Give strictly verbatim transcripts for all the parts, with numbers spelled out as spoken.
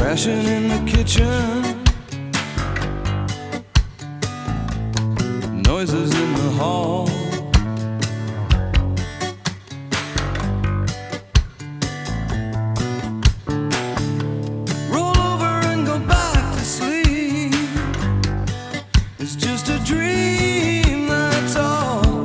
crashing in the kitchen, noises in the hall. Roll over and go back to sleep. It's just a dream, that's all.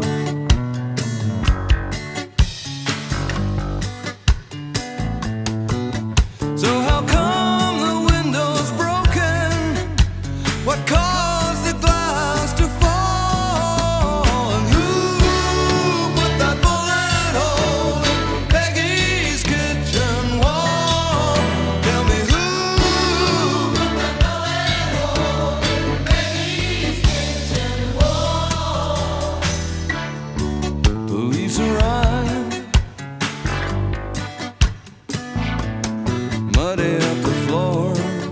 So how come the window's broken? What caused the glass to fall? And who put that bullet hole in Peggy's kitchen wall? Tell me who put that bullet hole in Peggy's kitchen wall? Police arrive, muddy up the floor.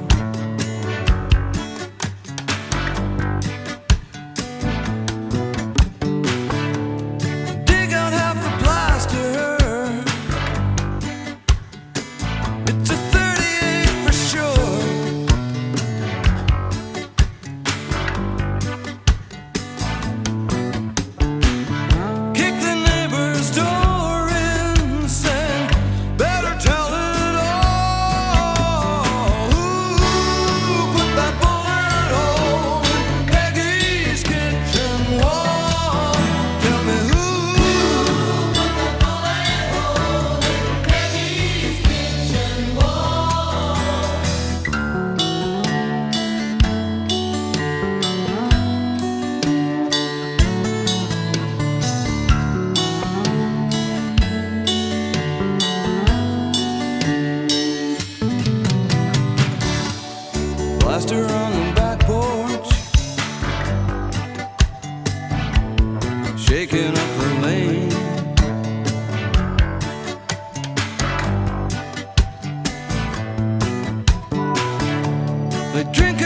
Dig out half the plaster. It's a thirty-eight for sure. Kick the neighbor's door in, saying, better tell it all. Who put that bullet hole in Peggy's kitchen wall? Tell me who put that bullet hole in Peggy's kitchen wall? Blaster on the back porch, shaking up the lane. They drink